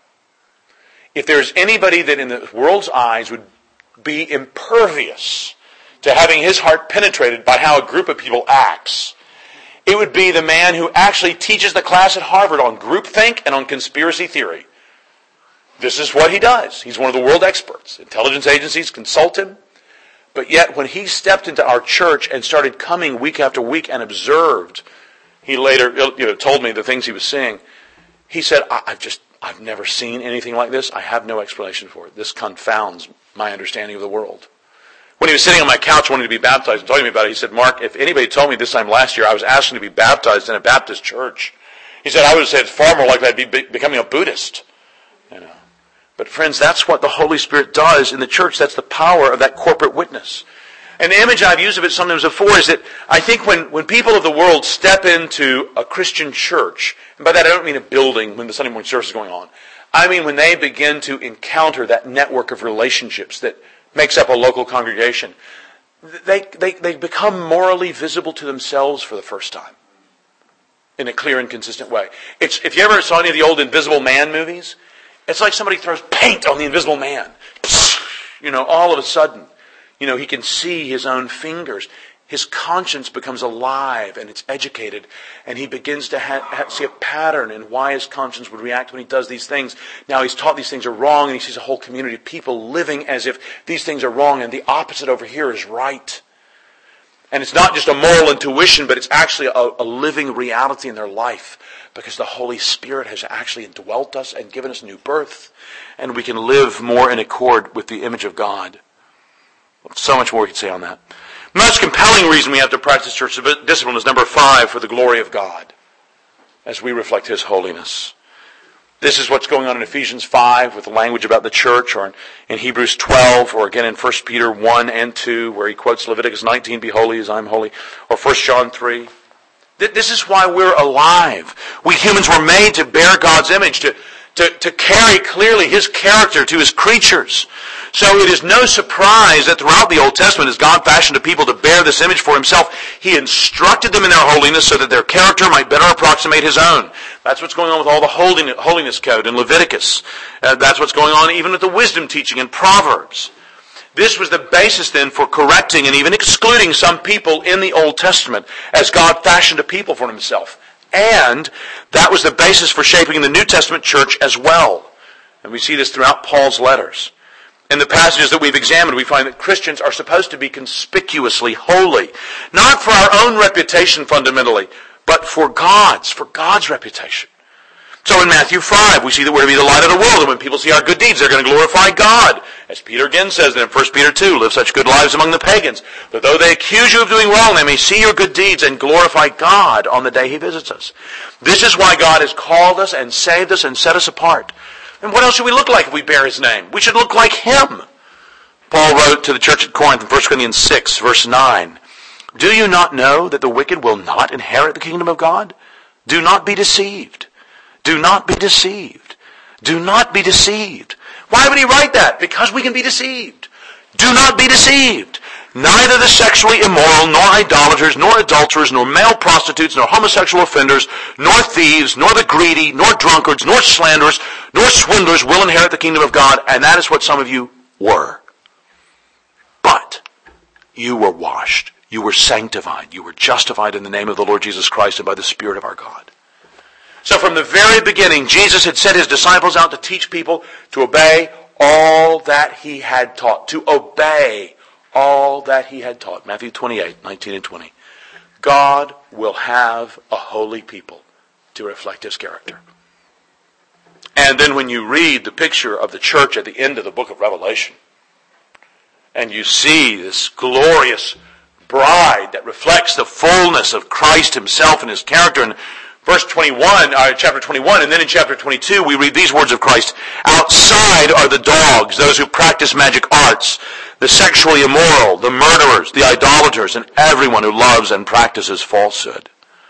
If there's anybody that in the world's eyes would be impervious to having his heart penetrated by how a group of people acts, it would be the man who actually teaches the class at Harvard on groupthink and on conspiracy theory. This is what he does. He's one of the world experts. Intelligence agencies consult him. But yet, when he stepped into our church and started coming week after week and observed, he later you know, told me the things he was seeing. He said, I, I've just, I've never seen anything like this. I have no explanation for it. This confounds my understanding of the world. When he was sitting on my couch wanting to be baptized and talking to me about it, he said, Mark, if anybody told me this time last year I was asking to be baptized in a Baptist church, he said, I would have said it's far more likely I'd be becoming a Buddhist. You know. But friends, that's what the Holy Spirit does in the church. That's the power of that corporate witness. And the image I've used of it sometimes before is that I think when, when people of the world step into a Christian church, and by that I don't mean a building when the Sunday morning service is going on, I mean when they begin to encounter that network of relationships that makes up a local congregation, they, they, they become morally visible to themselves for the first time in a clear and consistent way. It's, if you ever saw any of the old Invisible Man movies, it's like somebody throws paint on the Invisible Man. You know, all of a sudden, you know, he can see his own fingers. his conscience becomes alive and it's educated, and he begins to ha- ha- see a pattern in why his conscience would react when he does these things. Now he's taught these things are wrong, and he sees a whole community of people living as if these things are wrong and the opposite over here is right. And it's not just a moral intuition, but it's actually a, a living reality in their life, because the Holy Spirit has actually indwelt us and given us new birth, and we can live more in accord with the image of God. So much more we could say on that. The most compelling reason we have to practice church discipline is number five, for the glory of God, as we reflect His holiness. This is what's going on in Ephesians five with the language about the church, or in, in Hebrews twelve, or again in First Peter one and two, where he quotes Leviticus nineteen, be holy as I am holy, or First John three. This is why we're alive. We humans were made to bear God's image, to, to, to carry clearly His character to His creatures. So it is no surprise that throughout the Old Testament, as God fashioned a people to bear this image for Himself, He instructed them in their holiness so that their character might better approximate His own. That's what's going on with all the holiness code in Leviticus. Uh, that's what's going on even with the wisdom teaching in Proverbs. This was the basis then for correcting and even excluding some people in the Old Testament as God fashioned a people for Himself. And that was the basis for shaping the New Testament church as well. And we see this throughout Paul's letters. In the passages that we've examined, we find that Christians are supposed to be conspicuously holy. Not for our own reputation fundamentally, but for God's, for God's reputation. So in Matthew five, we see that we're to be the light of the world, and when people see our good deeds, they're going to glorify God. As Peter again says in First Peter two, live such good lives among the pagans, that though they accuse you of doing wrong, they may see your good deeds and glorify God on the day He visits us. This is why God has called us and saved us and set us apart. And what else should we look like if we bear His name? We should look like Him. Paul wrote to the church at Corinth in First Corinthians six, verse nine, do you not know that the wicked will not inherit the kingdom of God? Do not be deceived. Do not be deceived. Do not be deceived. Why would he write that? Because we can be deceived. Do not be deceived. Neither the sexually immoral, nor idolaters, nor adulterers, nor male prostitutes, nor homosexual offenders, nor thieves, nor the greedy, nor drunkards, nor slanderers, nor swindlers will inherit the kingdom of God. And that is what some of you were. But you were washed. You were sanctified. You were justified in the name of the Lord Jesus Christ and by the Spirit of our God. So from the very beginning, Jesus had sent His disciples out to teach people to obey all that He had taught. To obey all that He had taught. Matthew twenty-eight, nineteen and twenty. God will have a holy people to reflect His character. And then when you read the picture of the church at the end of the book of Revelation, and you see this glorious bride that reflects the fullness of Christ Himself and His character, and Verse twenty-one, uh, chapter twenty-one, and then in chapter twenty-two, we read these words of Christ. Outside are the dogs, those who practice magic arts, the sexually immoral, the murderers, the idolaters, and everyone who loves and practices falsehood.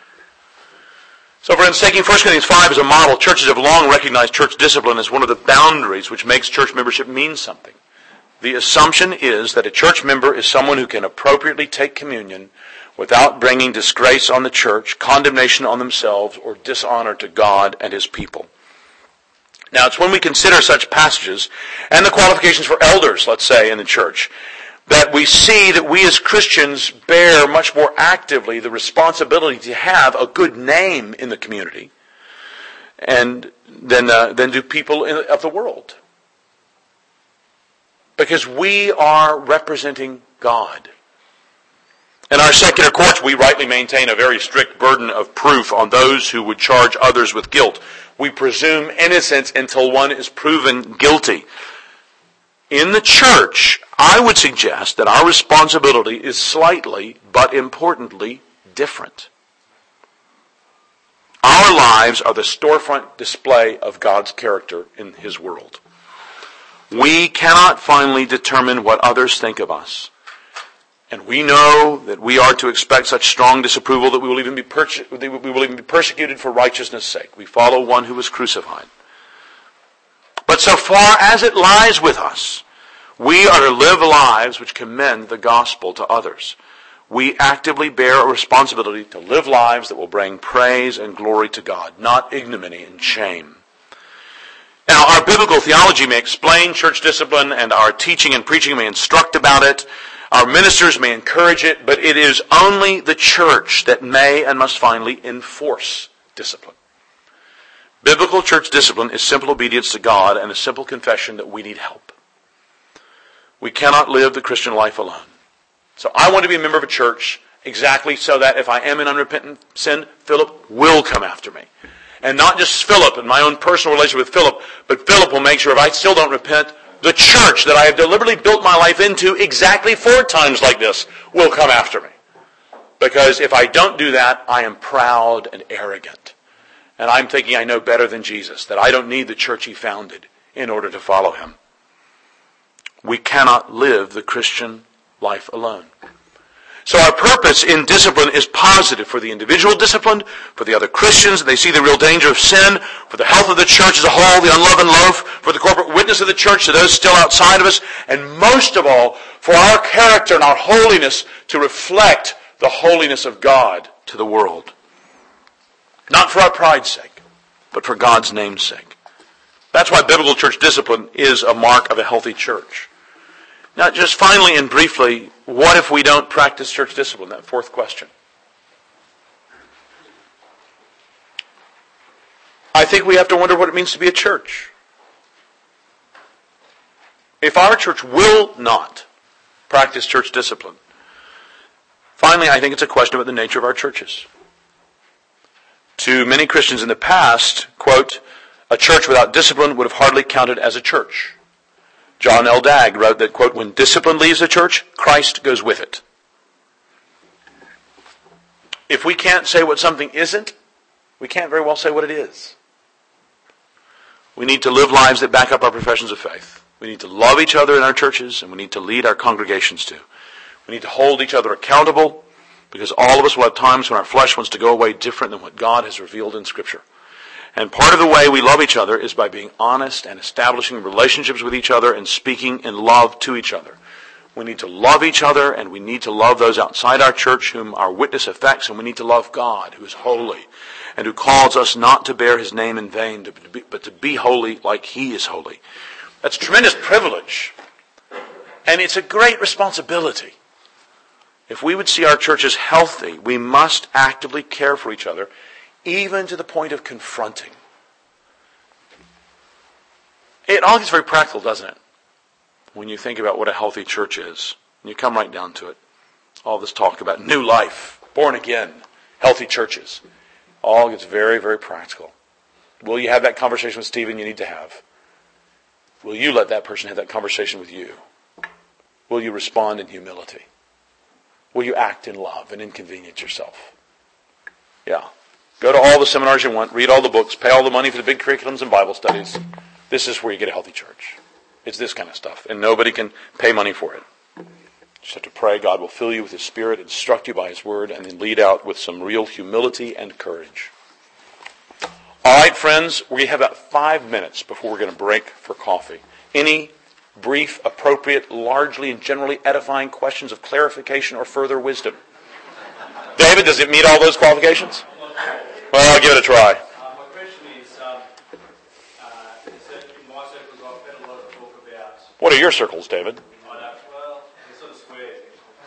So friends, taking First Corinthians five as a model, churches have long recognized church discipline as one of the boundaries which makes church membership mean something. The assumption is that a church member is someone who can appropriately take communion without bringing disgrace on the church, condemnation on themselves, or dishonor to God and His people. Now, it's when we consider such passages and the qualifications for elders, let's say, in the church, that we see that we as Christians bear much more actively the responsibility to have a good name in the community and than, uh, than do people in, of the world. Because we are representing God. In our secular courts, we rightly maintain a very strict burden of proof on those who would charge others with guilt. We presume innocence until one is proven guilty. In the church, I would suggest that our responsibility is slightly, but importantly, different. Our lives are the storefront display of God's character in His world. We cannot finally determine what others think of us. And we know that we are to expect such strong disapproval that we will even be perse- we will even be persecuted for righteousness' sake. We follow one who was crucified. But so far as it lies with us, we are to live lives which commend the gospel to others. We actively bear a responsibility to live lives that will bring praise and glory to God, not ignominy and shame. Now, our biblical theology may explain church discipline, and our teaching and preaching may instruct about it. Our ministers may encourage it, but it is only the church that may and must finally enforce discipline. Biblical church discipline is simple obedience to God and a simple confession that we need help. We cannot live the Christian life alone. So I want to be a member of a church exactly so that if I am in unrepentant sin, Philip will come after me. And not just Philip and my own personal relationship with Philip, but Philip will make sure if I still don't repent, the church that I have deliberately built my life into exactly four times like this will come after me. Because if I don't do that, I am proud and arrogant. And I'm thinking I know better than Jesus, that I don't need the church he founded in order to follow him. We cannot live the Christian life alone. So our purpose in discipline is positive for the individual disciplined, for the other Christians, they see the real danger of sin, for the health of the church as a whole, the unleavened loaf, for the corporate witness of the church to those still outside of us, and most of all, for our character and our holiness to reflect the holiness of God to the world. Not for our pride's sake, but for God's name's sake. That's why biblical church discipline is a mark of a healthy church. Now, just finally and briefly, what if we don't practice church discipline? That fourth question. I think we have to wonder what it means to be a church. If our church will not practice church discipline, finally, I think it's a question about the nature of our churches. To many Christians in the past, quote, a church without discipline would have hardly counted as a church. John L. Dagg wrote that, quote, when discipline leaves a church, Christ goes with it. If we can't say what something isn't, we can't very well say what it is. We need to live lives that back up our professions of faith. We need to love each other in our churches, and we need to lead our congregations too. We need to hold each other accountable, because all of us will have times when our flesh wants to go away different than what God has revealed in Scripture. And part of the way we love each other is by being honest and establishing relationships with each other and speaking in love to each other. We need to love each other, and we need to love those outside our church whom our witness affects, and we need to love God, who is holy, and who calls us not to bear his name in vain, but to be holy like he is holy. That's a tremendous privilege, and it's a great responsibility. If we would see our churches healthy, we must actively care for each other, even to the point of confronting. It all gets very practical, doesn't it? When you think about what a healthy church is. And you come right down to it. All this talk about new life, born again, healthy churches. All gets very, very practical. Will you have that conversation with Stephen you need to have? Will you let that person have that conversation with you? Will you respond in humility? Will you act in love and inconvenience yourself? Yeah. Go to all the seminars you want, read all the books, pay all the money for the big curriculums and Bible studies. This is where you get a healthy church. It's this kind of stuff, and nobody can pay money for it. You just have to pray God will fill you with his Spirit, instruct you by his word, and then lead out with some real humility and courage. All right, friends, we have about five minutes before we're going to break for coffee. Any brief, appropriate, largely and generally edifying questions of clarification or further wisdom? David, does it meet all those qualifications? Well, I'll give it a try. Uh, my question is, um, uh, in my circles I've had a lot of talk about... What are your circles, David? I don't, well, they're sort of squares.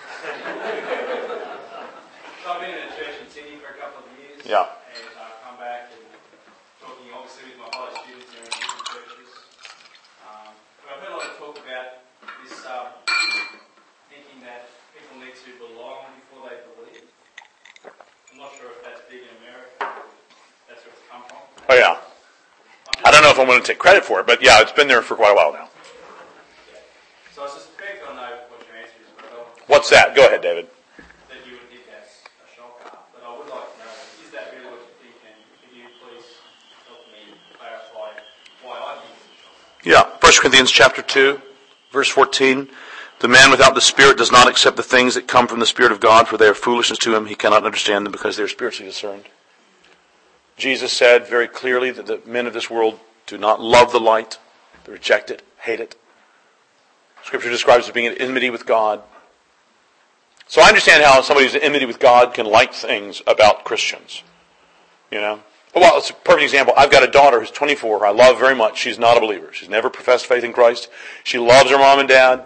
So I've been in a church in Sydney for a couple of years. Yeah. And I've come back and talking obviously with my fellow students here in different churches. Um, but I've heard a lot of talk about this um, thinking that people need to belong before they believe. I'm not sure if that's big in America. That's where it's come from. Oh, yeah. I don't know if I'm going to take credit for it, but yeah, it's been there for quite a while now. Yeah. So I suspect I know what your answer is, but I don't... What's that? Go ahead, David. That you would think that's a shocker. But I would like to know, is that really what you think? And could you please help me clarify why I think it's a shocker? Yeah. First Corinthians chapter two, verse fourteen. The man without the Spirit does not accept the things that come from the Spirit of God, for they are foolishness to him. He cannot understand them because they are spiritually discerned. Jesus said very clearly that the men of this world do not love the light. They reject it, hate it. Scripture describes it as being in enmity with God. So I understand how somebody who's in enmity with God can like things about Christians. You know? Well, it's a perfect example. I've got a daughter who's twenty-four, who I love very much. She's not a believer. She's never professed faith in Christ. She loves her mom and dad.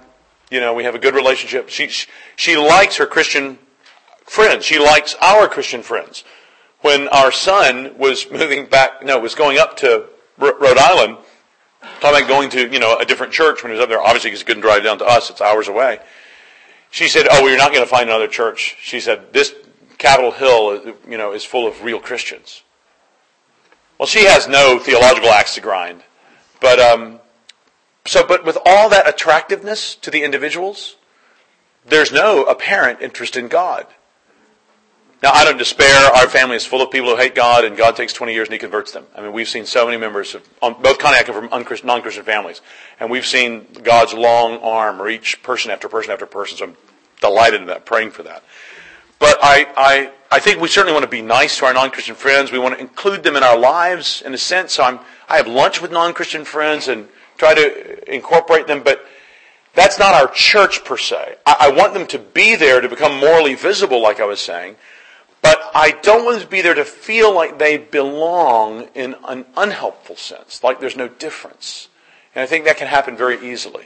You know, we have a good relationship. She she likes her Christian friends. She likes our Christian friends. When our son was moving back, no, was going up to Rhode Island, talking about going to, you know, a different church when he was up there, obviously because he couldn't drive down to us, it's hours away. She said, oh, well, you're not going to find another church. She said, this Capitol Hill, you know, is full of real Christians. Well, she has no theological axe to grind. But, um, so, but with all that attractiveness to the individuals, there's no apparent interest in God. Now, I don't despair. Our family is full of people who hate God, and God takes twenty years and He converts them. I mean, we've seen so many members of, on both Connie and I come from non-Christian families, and we've seen God's long arm reach person after person after person. So I'm delighted in that, praying for that. But I, I, I think we certainly want to be nice to our non-Christian friends. We want to include them in our lives, in a sense. So I'm, I have lunch with non-Christian friends and try to incorporate them, but that's not our church per se. I, I want them to be there to become morally visible, like I was saying. But I don't want them to be there to feel like they belong in an unhelpful sense, like there's no difference. And I think that can happen very easily.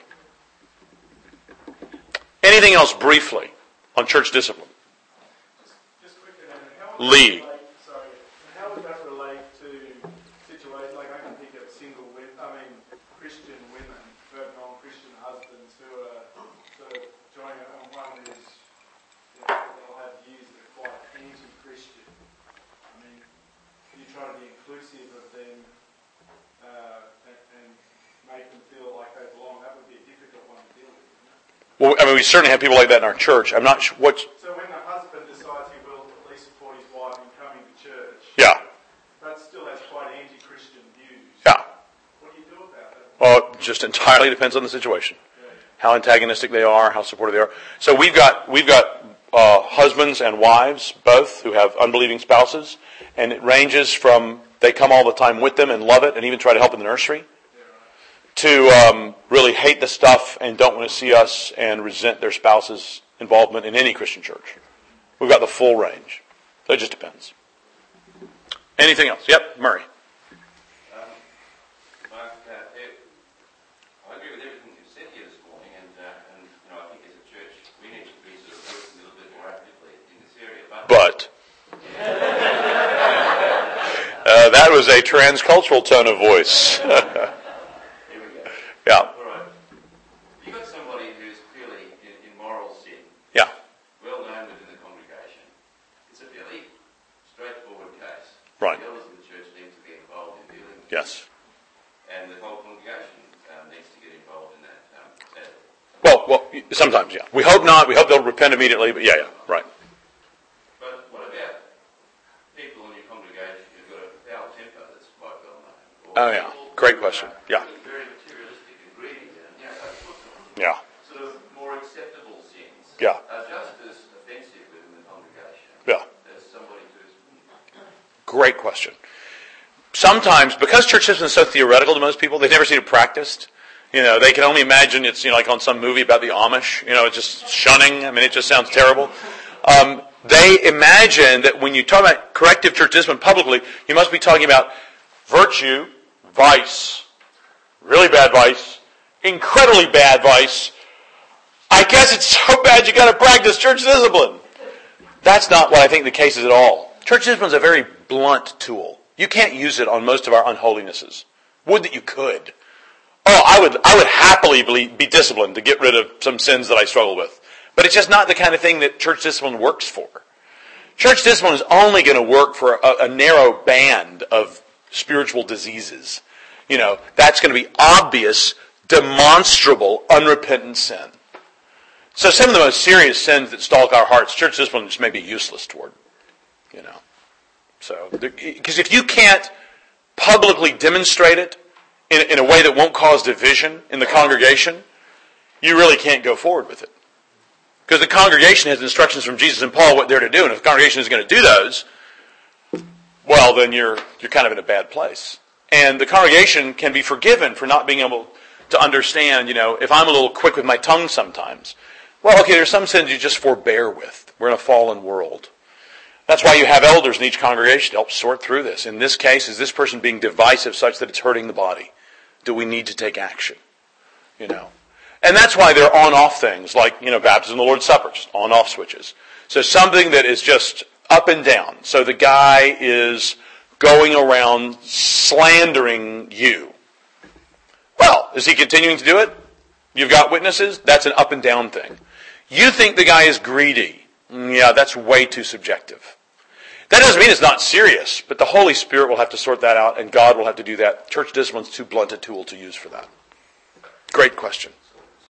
Anything else briefly on church discipline? Just, just quickly, how would Lee. That relate, sorry, how would that relate to situations, like I can think of single women, I mean Christian women who have non-Christian husbands who are sort of joining, and one is, you know, they'll have views that are quite anti-Christian. I mean, you try to be inclusive of them uh, and, and make them feel like they belong. That would be a difficult one to deal with, isn't it? Well, I mean, we certainly have people like that in our church. I'm not sure what. So when the husband decides he will at least support his wife in coming to church, Yeah. that still has quite anti-Christian views. Yeah. What do you do about that? Well, it just entirely depends on the situation. How antagonistic they are, how supportive they are. So we've got we've got uh, husbands and wives, both, who have unbelieving spouses, and it ranges from they come all the time with them and love it and even try to help in the nursery, to um, really hate the stuff and don't want to see us and resent their spouse's involvement in any Christian church. We've got the full range. So it just depends. Anything else? Yep, Murray. Um, Mark, uh, I agree with everything you've said here this morning, and, uh, and you know, I think as a church we need to be sort of working a little bit more actively in this area. But, But uh, that was a transcultural tone of voice. here we go. Yeah. All right. You've got somebody who's clearly in, in moral sin, Yeah. well known within the congregation. It's a fairly straightforward case. Right. The elders of the church need to get involved in dealing with it. Yes. And the whole congregation um, needs to get involved in that. Um, sadly. Well, well, sometimes, yeah. We hope not. We hope they'll repent immediately. But yeah, yeah, right. But what about people in your congregation who've got a foul temper that's quite well known? Or Oh, yeah. people Great who question. are Yeah. Very materialistic and greedy, and you know, those sorts of Yeah. sort of more acceptable sins Yeah. are just as offensive within the congregation Yeah. as somebody who's Great question. Sometimes, because church discipline is so theoretical to most people, they've never seen it practiced. You know, they can only imagine it's, you know, like on some movie about the Amish. You know, it's just shunning. I mean, it just sounds terrible. Um, they imagine that when you talk about corrective church discipline publicly, you must be talking about virtue, vice, really bad vice, incredibly bad vice. I guess it's so bad you got to practice church discipline. That's not what I think the case is at all. Church discipline is a very blunt tool. You can't use it on most of our unholinesses. Would that you could. Oh, I would I would happily be disciplined to get rid of some sins that I struggle with. But it's just not the kind of thing that church discipline works for. Church discipline is only going to work for a, a narrow band of spiritual diseases. You know, that's going to be obvious, demonstrable, unrepentant sin. So some of the most serious sins that stalk our hearts, church discipline just may be useless toward. You know. So, because if you can't publicly demonstrate it in, in a way that won't cause division in the congregation, you really can't go forward with it. Because the congregation has instructions from Jesus and Paul what they're to do, and if the congregation is going to do those, well, then you're you're kind of in a bad place. And the congregation can be forgiven for not being able to understand, you know, if I'm a little quick with my tongue sometimes. Well, okay, there's some sins you just forbear with. We're in a fallen world. That's why you have elders in each congregation to help sort through this. In this case, is this person being divisive such that it's hurting the body? Do we need to take action? You know. And that's why they're on-off things, like, you know, baptism, the Lord's Supper, just on-off switches. So something that is just up and down. So the guy is going around slandering you. Well, is he continuing to do it? You've got witnesses? That's an up and down thing. You think the guy is greedy. Yeah, that's way too subjective. That doesn't mean it's not serious, but the Holy Spirit will have to sort that out, and God will have to do that. Church discipline's too blunt a tool to use for that. Great question.